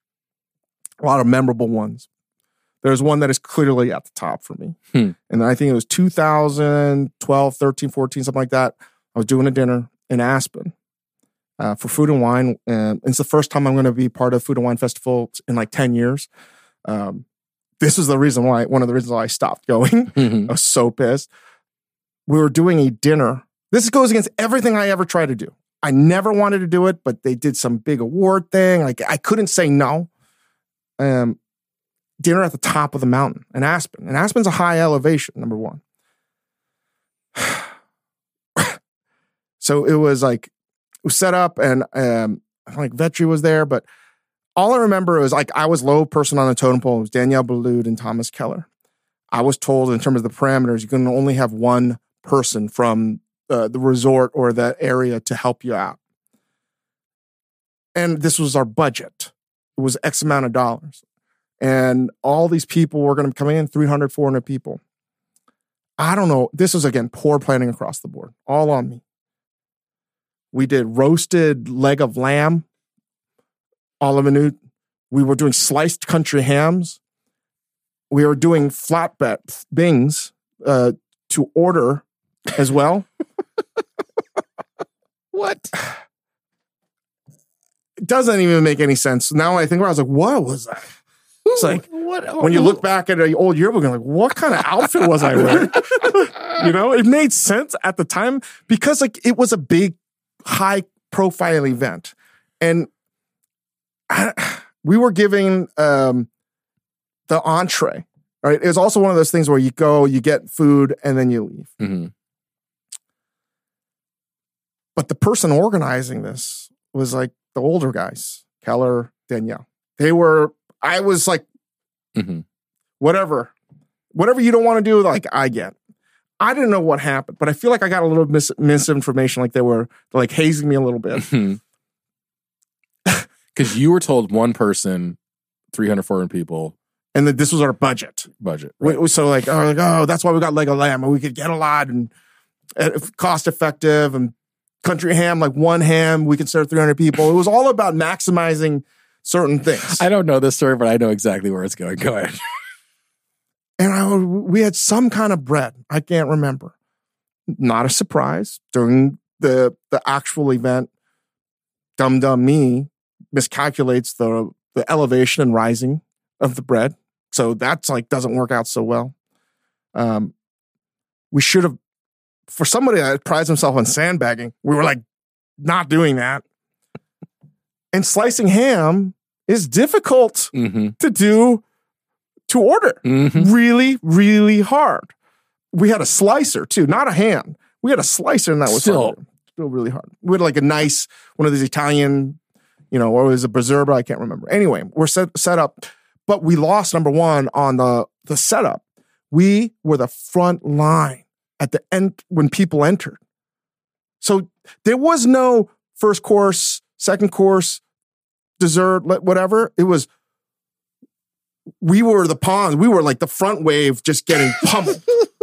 A lot of memorable ones. There's one that is clearly at the top for me. Hmm. And I think it was two thousand twelve, thirteen, fourteen, something like that. I was doing a dinner in Aspen uh, for Food and Wine. And it's the first time I'm going to be part of Food and Wine Festival in like ten years. Um, this is the reason why, one of the reasons why I stopped going. Mhm. I was so pissed. We were doing a dinner. This goes against everything I ever tried to do. I never wanted to do it, but they did some big award thing. Like I couldn't say no. Um, dinner at the top of the mountain in Aspen. And Aspen's a high elevation, number one. So it was like, it was set up and um, like Vetri was there, but all I remember was like I was low person on the totem pole. It was Danielle Boulud and Thomas Keller. I was told in terms of the parameters, you can only have one person from uh, the resort or that area to help you out. And this was our budget. It was X amount of dollars. And all these people were going to be coming in, three hundred, four hundred people. I don't know. This was, again, poor planning across the board. All on me. We did roasted leg of lamb, olive minute. We were doing sliced country hams. We were doing flatbed bings uh, to order as well. What? It doesn't even make any sense. Now I think about it, I was like, what was that? It's like, what? when you look back at an old yearbook, you're like, what kind of outfit was I wearing? You know, it made sense at the time because like it was a big, high profile event. And I, we were giving um, the entree, right? It was also one of those things where you go, you get food, and then you leave. Mm-hmm. But the person organizing this was like the older guys, Keller, Danielle. They were, I was like, Mm-hmm. whatever, whatever you don't want to do, like I get. I didn't know what happened, but I feel like I got a little mis- misinformation, like they were like hazing me a little bit. Because you were told one person, three hundred, four hundred people. And that this was our budget. Budget. Right. We, so like, oh, like, oh, that's why we got leg of lamb, and we could get a lot and uh, cost effective, and country ham, like one ham, we can serve three hundred people. It was all about maximizing certain things. I don't know this story, but I know exactly where it's going. Go ahead. And I, we had some kind of bread. I can't remember. Not a surprise. During the the actual event, dumb dumb me miscalculates the the elevation and rising of the bread. So that's like doesn't work out so well. Um, we should have, for somebody that prides himself on sandbagging, we were like not doing that. And slicing ham is difficult Mm-hmm. to do, to order. Mm-hmm. Really, really hard. We had a slicer too, not a hand. We had a slicer, and that was Still. hard. Still really hard. We had like a nice, one of these Italian, you know, or it was a Berserba, I can't remember. Anyway, we're set, set up, but we lost number one on the, the setup. We were the front line at the end when people entered. So there was no first course, second course, dessert, whatever. It was, we were the pawns. We were like the front wave just getting pummeled.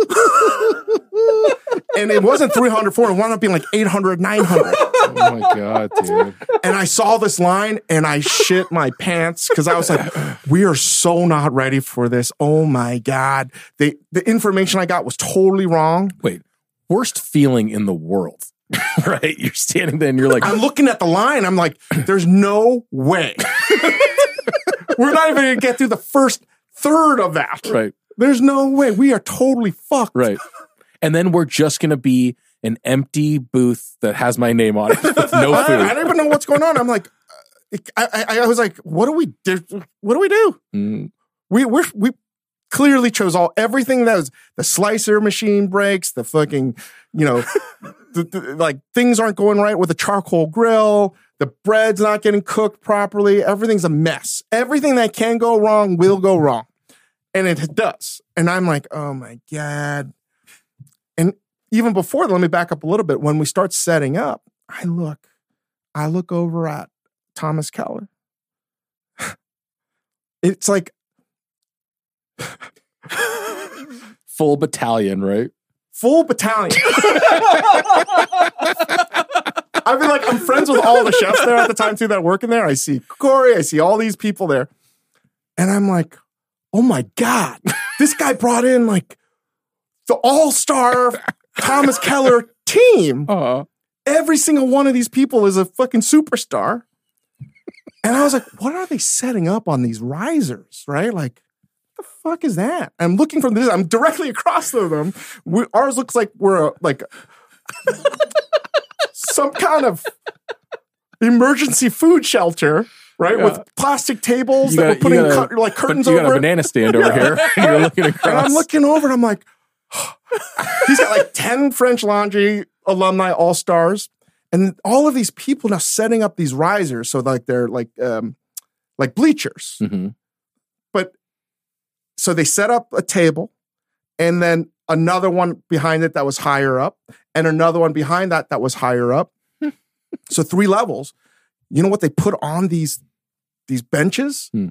And it wasn't three hundred, four hundred. It wound up being like eight hundred, nine hundred. Oh my God, dude. And I saw this line and I shit my pants because I was like, we are so not ready for this. Oh my God. The, the information I got was totally wrong. Wait, worst feeling in the world, right? You're standing there and you're like, I'm looking at the line. I'm like, there's no way. We're not even going to get through the first third of that. right, There's no way. We are totally fucked. right. And then we're just going to be an empty booth that has my name on it with no I, food. I don't even know what's going on. I'm like, I, I, I was like, what do we do? What do we do? Mm. We we're, we clearly chose all everything that was the slicer machine breaks, the fucking, you know, the, the, like things aren't going right with the charcoal grill. The bread's not getting cooked properly. Everything's a mess. Everything that can go wrong will go wrong, and it does. And I'm like, oh my God. And even before that, let me back up a little bit. When we start setting up, I look, I look over at Thomas Keller. It's like Full battalion, right? full battalion. I mean, like, I'm friends with all the chefs there at the time, too, that are working there. I see Corey, I see all these people there. And I'm like, oh my God, this guy brought in like the all-star Thomas Keller team. Uh, Every single one of these people is a fucking superstar. And I was like, what are they setting up on these risers, right? Like, what the fuck is that? I'm looking from this, I'm directly across from them. We, ours looks like we're a, like some kind of emergency food shelter, right? Yeah. With plastic tables You that got- we're putting you got a- cut, like curtains but you got over a it. banana stand over here. And you're looking And across. I'm looking over and I'm like, he's got like ten French Laundry alumni all-stars. And all of these people now setting up these risers. So like they're like um, like bleachers. Mhm. But so they set up a table and then another one behind it that was higher up and another one behind that that was higher up. So three levels. You know what they put on these, these benches? Hmm.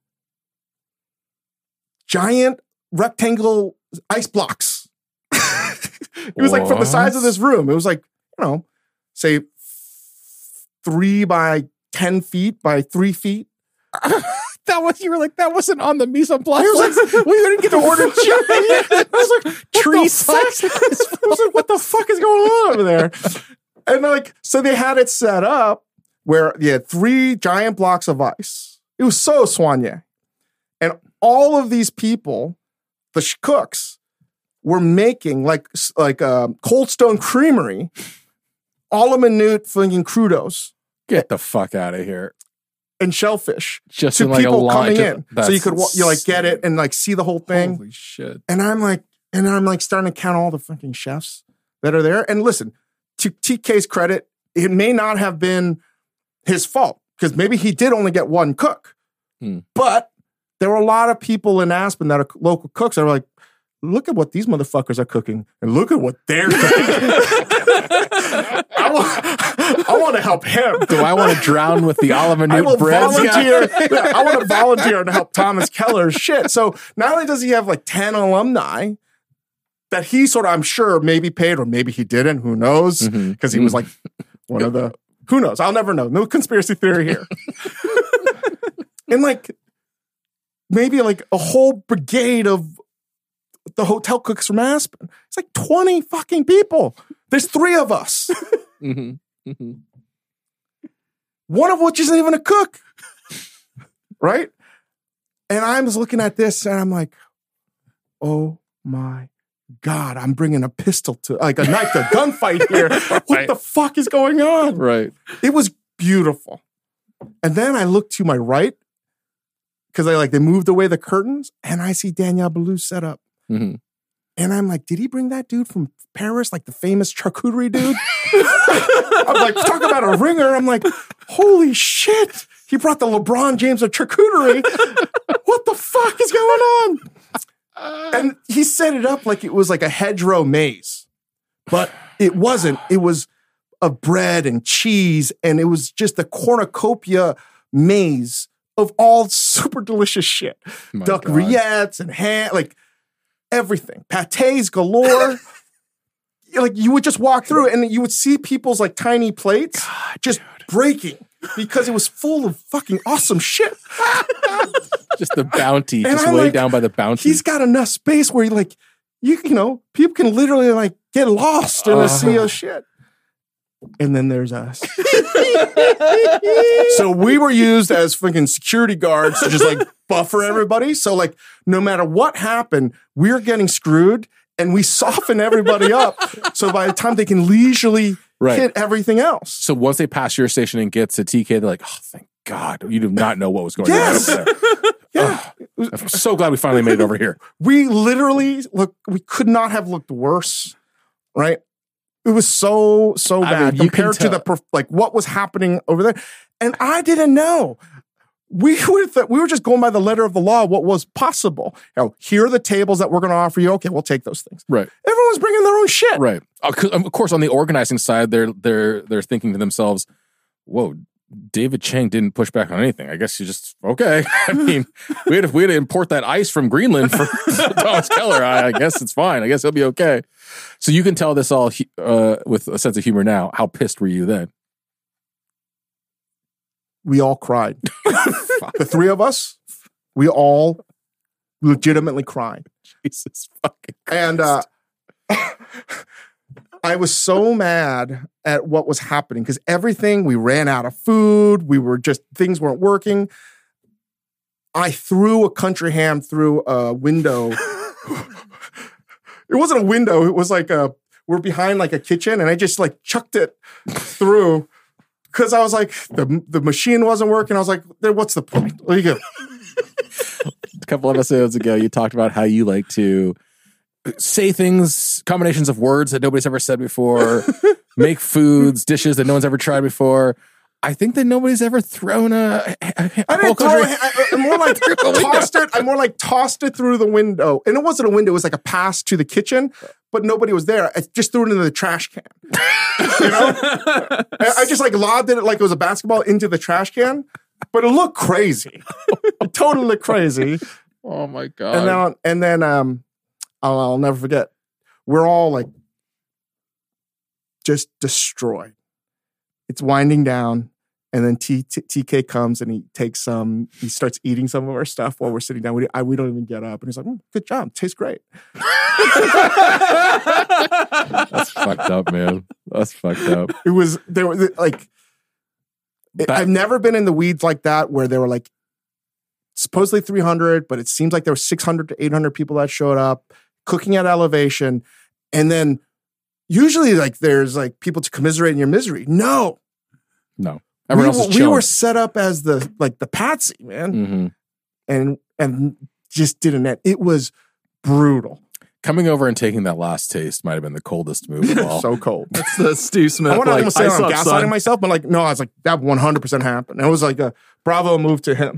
Giant rectangle ice blocks. It was like from the size of this room. It was like, you know, say three by ten feet by three feet. That was, you were like, that wasn't on the mise en place. I was like, we didn't get to order giant. I was like, Tree size. I was like, what the fuck is going on over there? And like, so they had it set up where you had three giant blocks of ice. It was so soigné. And all of these people, the sh- cooks, were making like like a Cold Stone Creamery, a la minute fucking crudos Get the fuck out of here. and shellfish Just to in like a people line. coming just- in, so that's you could wa- you like get it and like see the whole thing. Holy shit. And I'm like, and I'm like starting to count all the fucking chefs that are there. And listen, to T K's credit, it may not have been his fault because maybe he did only get one cook. Hmm. But there were a lot of people in Aspen that are local cooks that were like, look at what these motherfuckers are cooking and look at what they're cooking. I, want, I want to help him. Do I want to drown with the olive and I will breads guy? volunteer. Yeah, I want to volunteer to help Thomas Keller's shit. So not only does he have like ten alumni that he sort of, I'm sure, maybe paid or maybe he didn't. Who knows? Because Mhm. he was like one of the, who knows? I'll never know. No conspiracy theory here. And like maybe like a whole brigade of the hotel cooks from Aspen. It's like twenty fucking people. There's three of us. Mhm. Mhm. One of which isn't even a cook. Right? And I'm just looking at this and I'm like, oh my God, I'm bringing a pistol to, like a knife to a gunfight here. What Right. the fuck is going on? Right. It was beautiful. And then I look to my right because I like, they moved away the curtains and I see Daniel Boulou set up. Mhm. And I'm like, did he bring that dude from Paris, like the famous charcuterie dude? I'm like, talk about a ringer. I'm like, holy shit. He brought the LeBron James of charcuterie. What the fuck is going on? And he set it up like it was like a hedgerow maze. But it wasn't. It was of bread and cheese. And it was just a cornucopia maze of all super delicious shit. My Duck God. rillettes and ham, like everything. Pâtés galore. Like you would just walk through and you would see people's like tiny plates just breaking because it was full of fucking awesome shit. Just the bounty, And just I'm laid like, down by the bounty. He's got enough space where you like, you, you know, people can literally like get lost in Uh. a sea of shit. And then there's us. So we were used as fucking security guards to just like buffer everybody. So like, no matter what happened, we're getting screwed and we soften everybody up. So by the time they can leisurely Right. hit everything else. So once they pass your station and get to T K, they're like, oh, thank God. You do not know what was going Yes. on over there. Yeah. I'm so glad we finally made it over here. We literally look, we could not have looked worse, right? It was so, so I bad mean, you can compared to the, tell. perf- like what was happening over there. And I didn't know. We were, th- we were just going by the letter of the law, what was possible. You know, here are the tables that we're going to offer you. Okay, we'll take those things. Right. Everyone's bringing their own shit. Right. Of cou- of course, on the organizing side, they're they're they're thinking to themselves, "Whoa, David Chang didn't push back on anything. I guess you just okay." I mean, we had to, we had to import that ice from Greenland for Thomas Keller. I, I guess it's fine. I guess he'll be okay. So you can tell this all hu- uh, with a sense of humor now. How pissed were you then? We all cried. The three of us, we all legitimately cried. Jesus fucking Christ. And uh, I was so mad at what was happening because everything, we ran out of food. We were just, things weren't working. I threw a country ham through a window. It wasn't a window. It was like a, we're behind like a kitchen and I just like chucked it through because I was like, the, the machine wasn't working. I was like, what's the point? There you go. A couple of episodes ago, you talked about how you like to say things, combinations of words that nobody's ever said before, make foods, dishes that no one's ever tried before. I think that nobody's ever thrown a. a I didn't throw drink. it. I, I more like tossed it. I more like tossed it through the window, and it wasn't a window. It was like a pass to the kitchen, but nobody was there. I just threw it into the trash can. You know, I, I just like lobbed it like it was a basketball into the trash can, but it looked crazy. It totally looked crazy. Oh my god! And then, and then, um, I'll, I'll never forget. We're all like just destroyed. It's winding down. And then T, T, TK comes and he takes some, he starts eating some of our stuff while we're sitting down. We, I, we don't even get up. And he's like, mm, good job. Tastes great. That's fucked up, man. That's fucked up. It was, there were like, it, I've never been in the weeds like that where there were like supposedly three hundred, but it seems like there were six hundred to eight hundred people that showed up cooking at Elevation. And then usually like there's like people to commiserate in your misery. No. No. We, Everyone else is we chilling. were set up as the like the patsy, man, Mm-hmm. and and just didn't end. It was brutal, Coming over and taking that last taste might have been the coldest move of all. so cold. That's the Steve Smith. I want to like, almost say ice I'm up, gaslighting son. myself, but like no, I was like that one hundred percent happened. It was like a bravo move to him.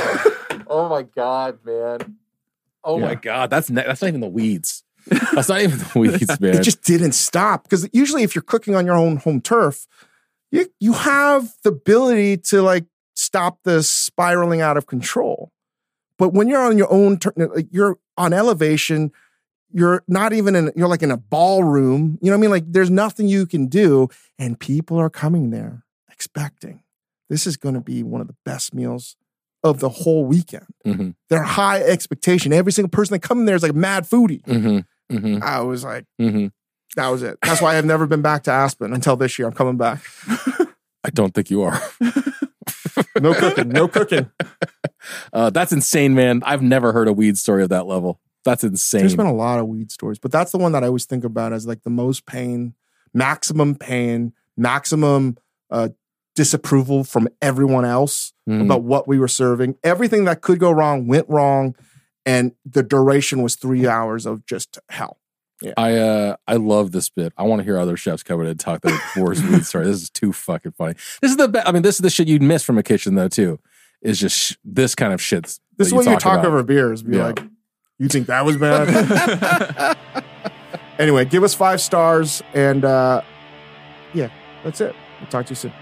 Oh my god, man! Oh Yeah. my god, that's ne- that's not even the weeds. That's not even the weeds, man. It just didn't stop because usually if you're cooking on your own home turf, you you have the ability to like stop the spiraling out of control. But when you're on your own turf, like you're on Elevation. You're not even in, you're like in a ballroom. You know what I mean? Like there's nothing you can do. And people are coming there expecting this is going to be one of the best meals of the whole weekend. Mm-hmm. They're high expectation. Every single person that comes in there is like a mad foodie. Mm-hmm. Mm-hmm. I was like, Mm-hmm. that was it. That's why I've never been back to Aspen until this year. I'm coming back. I don't think you are. No cooking. No cooking. Uh, that's insane, man. I've never heard a weed story of that level. That's insane. There's been a lot of weed stories, but that's the one that I always think about as like the most pain, maximum pain, maximum uh, disapproval from everyone else Mhm. about what we were serving. Everything that could go wrong went wrong, and the duration was three hours of just hell. I uh I love this bit. I want to hear other chefs come in and talk their worst weed story. This is too fucking funny. This is the be- I mean, this is the shit you'd miss from a kitchen though too. Is just sh- this kind of shit. This is what you talk over beers. Be Yeah. like, you think that was bad? Anyway, give us five stars, and uh, yeah, that's it. We'll talk to you soon.